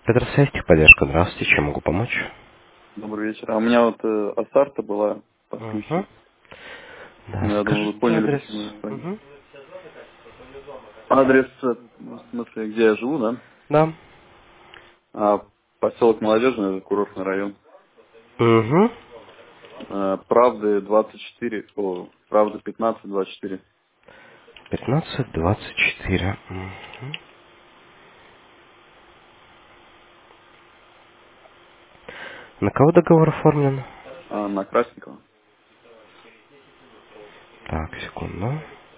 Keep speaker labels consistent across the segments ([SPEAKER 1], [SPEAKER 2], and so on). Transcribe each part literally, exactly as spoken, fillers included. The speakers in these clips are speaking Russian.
[SPEAKER 1] Петросвязь, техподдержка. Здравствуйте, чем могу помочь?
[SPEAKER 2] Добрый вечер. А у меня вот э, Астарта была
[SPEAKER 1] Угу.
[SPEAKER 2] подключена.
[SPEAKER 1] Да,
[SPEAKER 2] Ну, я думаю, вы
[SPEAKER 1] скажите
[SPEAKER 2] поняли,
[SPEAKER 1] адрес.
[SPEAKER 2] почему я звоню.
[SPEAKER 1] Угу.
[SPEAKER 2] Адрес, э, ну, в смысле, где я живу, да?
[SPEAKER 1] Да.
[SPEAKER 2] А, поселок Молодежный, это курортный район.
[SPEAKER 1] Угу.
[SPEAKER 2] А, Правды двадцать четыре, о, Правда пятнадцать двадцать четыре.
[SPEAKER 1] пятнадцать двадцать четыре. Угу. На кого договор оформлен?
[SPEAKER 2] А, на Красникова.
[SPEAKER 1] Так, секунду.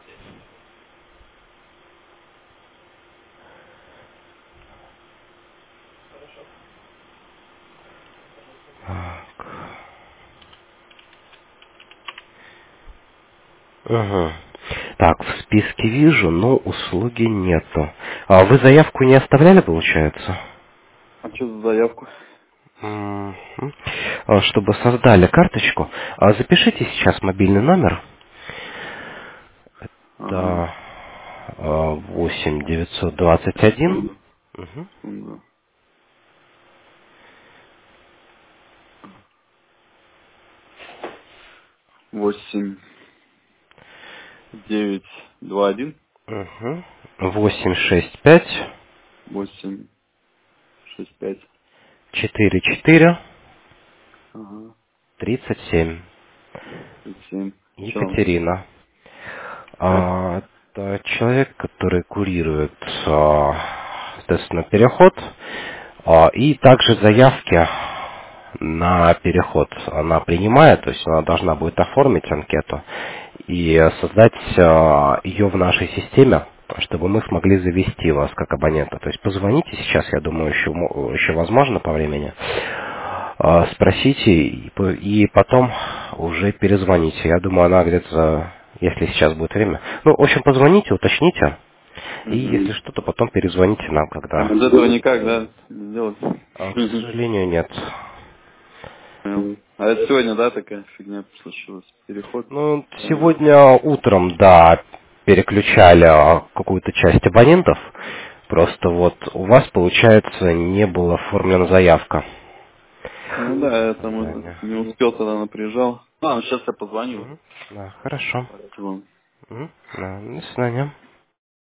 [SPEAKER 1] Так. Угу. Так, в списке вижу, но услуги нету. А вы заявку не оставляли, получается?
[SPEAKER 2] А что за заявку?
[SPEAKER 1] Мгм. А, Чтобы создали карточку, а, запишите сейчас мобильный номер.
[SPEAKER 2] Ага,
[SPEAKER 1] Это а, восемь девятьсот двадцать один.
[SPEAKER 2] секунду,
[SPEAKER 1] Мгм.
[SPEAKER 2] секунду. восемь девять два один
[SPEAKER 1] Мгм. восемь шесть пять
[SPEAKER 2] восемь шесть пять.
[SPEAKER 1] четыре четыре
[SPEAKER 2] Ага,
[SPEAKER 1] тридцать семь.
[SPEAKER 2] тридцать семь. Что там?
[SPEAKER 1] Екатерина.
[SPEAKER 2] Как?
[SPEAKER 1] А, это человек, который курирует, а, соответственно, переход, а, и также заявки на переход она принимает, то есть она должна будет оформить анкету и создать а, ее в нашей системе, чтобы мы смогли завести вас как абонента. То есть позвоните сейчас, я думаю, еще, мо- еще возможно по времени, а, спросите и, по- и потом уже перезвоните. Я думаю, она где-то, если сейчас будет время. Ну, в общем, позвоните, уточните, и
[SPEAKER 2] Угу.
[SPEAKER 1] если что, то потом перезвоните нам,
[SPEAKER 2] А
[SPEAKER 1] когда...
[SPEAKER 2] без этого никак, да, не сделать?
[SPEAKER 1] А, к сожалению, нет.
[SPEAKER 2] Понял. А это сегодня, да, такая фигня случилась? Переход?
[SPEAKER 1] Ну,
[SPEAKER 2] Правильно.
[SPEAKER 1] сегодня утром, да, переключали а, какую-то часть абонентов. Просто вот у вас, получается, не была оформлена заявка.
[SPEAKER 2] Ну да, я там это,
[SPEAKER 1] Создание.
[SPEAKER 2] не успел, тогда напряжал. А, ну сейчас я позвоню.
[SPEAKER 1] Мгм. Да, хорошо.
[SPEAKER 2] Спасибо.
[SPEAKER 1] Мгм. Да, до свидания.